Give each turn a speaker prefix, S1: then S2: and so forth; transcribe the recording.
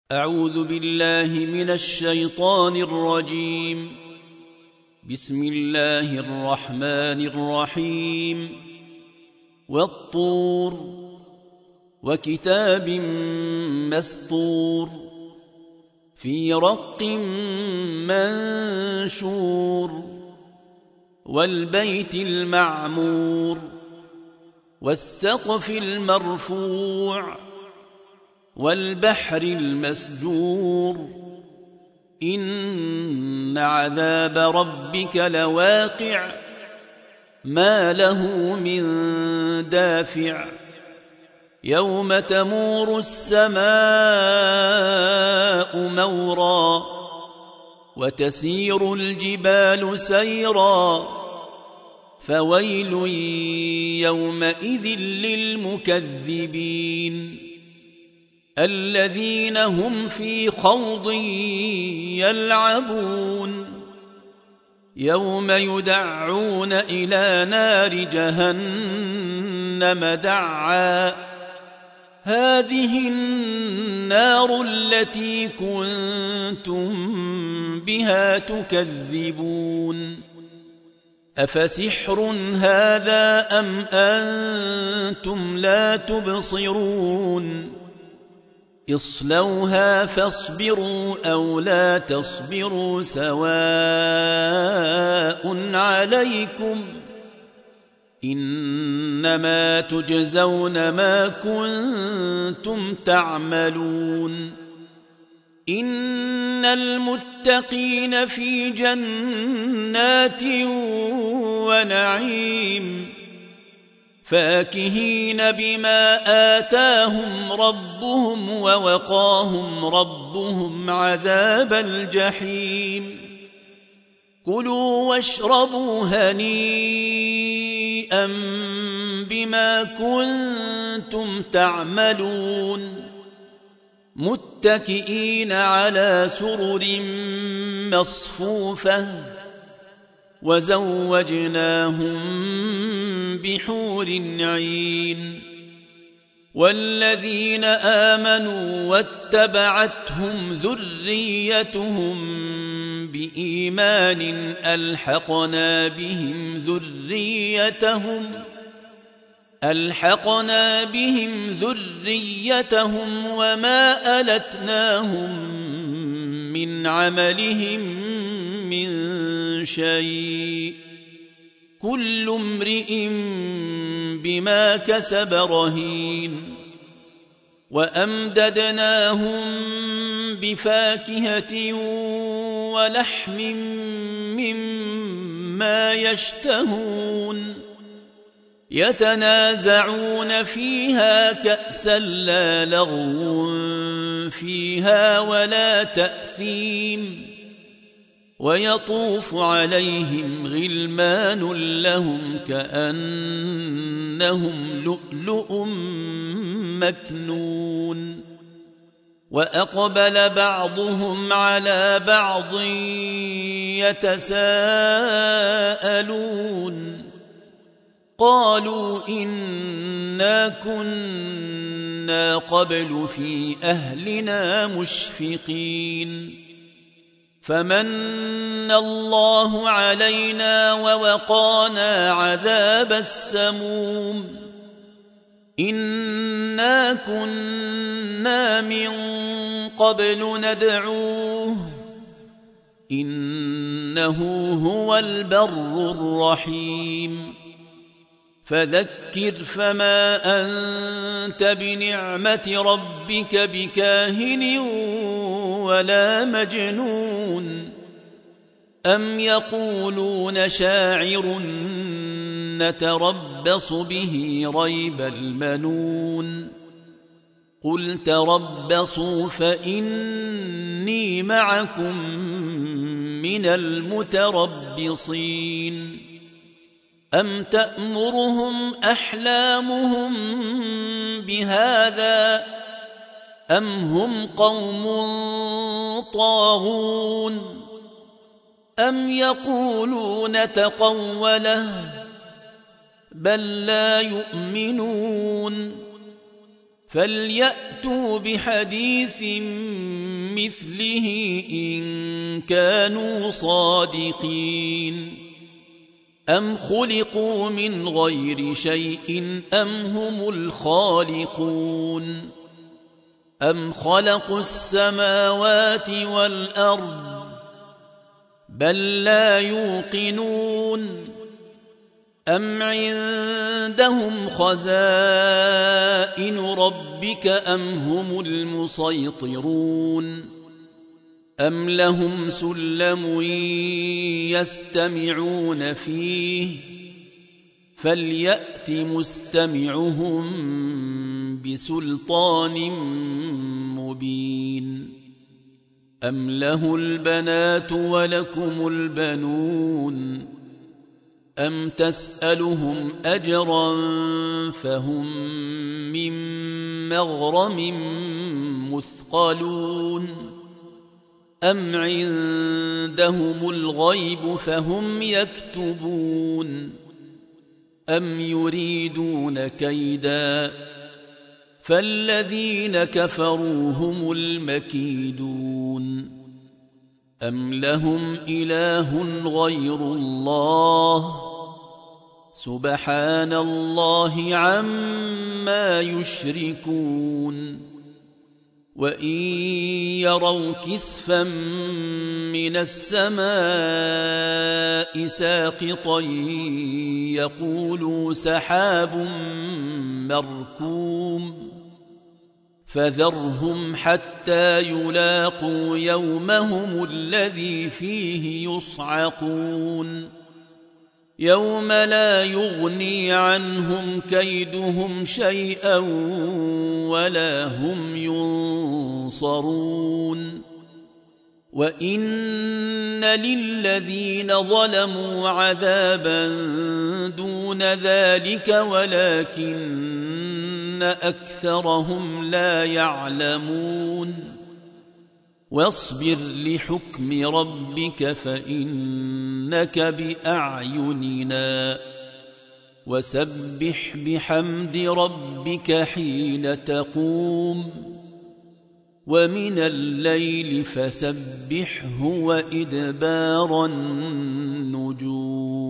S1: أعوذ بالله من الشيطان الرجيم. بسم الله الرحمن الرحيم. والطور وكتاب مسطور في رق منشور والبيت المعمور والسقف المرفوع والبحر المسجور إن عذاب ربك لواقع ما له من دافع يوم تمور السماء مورا وتسير الجبال سيرا فويل يومئذ للمكذبين الذين هم في خوض يلعبون يوم يدعون إلى نار جهنم دعا هذه النار التي كنتم بها تكذبون أفسحر هذا أم أنتم لا تبصرون اصلوها فاصبروا أو لا تصبروا سواء عليكم إنما تجزون ما كنتم تعملون إن المتقين في جنات ونعيم فاكهين بما آتاهم ربهم ووقاهم ربهم عذاب الجحيم كلوا واشربوا هنيئا بما كنتم تعملون متكئين على سرر مصفوفة وزوجناهم بحور عين والذين آمنوا واتبعتهم ذريتهم بإيمان ألحقنا بهم ذريتهم وما ألتناهم من عملهم من شيء كل امرئ بما كسب رهين وأمددناهم بفاكهة ولحم مما يشتهون يتنازعون فيها كأسا لا لغو فيها ولا تأثيم ويطوف عليهم غلمان لهم كأنهم لؤلؤ مكنون وأقبل بعضهم على بعض يتساءلون قالوا إنا كنا قبل في أهلنا مشفقين فمن الله علينا ووقانا عذاب السموم إنا كنا من قبل ندعوه إنه هو البر الرحيم فذكر فما أنت بنعمة ربك بكاهن ولا مجنون أم يقولون شاعر نتربص به ريب المنون قل تربصوا فإني معكم من المتربصين أم تأمرهم أحلامهم بهذا أم هم قوم طاغون أم يقولون تقوله بل لا يؤمنون فليأتوا بحديث مثله إن كانوا صادقين أم خلقوا من غير شيء أم هم الخالقون أم خلقوا السماوات والأرض بل لا يوقنون أم عندهم خزائن ربك أم هم المسيطرون أم لهم سلم يستمعون فيه فليأت مستمعهم بسلطان مبين أم له البنات ولكم البنون أم تسألهم أجرا فهم من مغرم مثقلون أم عندهم الغيب فهم يكتبون أم يريدون كيدا فالذين كفروا هم المكيدون أم لهم إله غير الله سبحان الله عما يشركون وإن يروا كسفا من السماء ساقطا يقولوا سحاب مركوم فذرهم حتى يلاقوا يومهم الذي فيه يصعقون يوم لا يغني عنهم كيدهم شيئا ولا هم ينصرون وإن للذين ظلموا عذابا دون ذلك ولكن أكثرهم لا يعلمون واصبر لحكم ربك فإنك بأعيننا وسبح بحمد ربك حين تقوم ومن الليل فسبحه وإدبار النجوم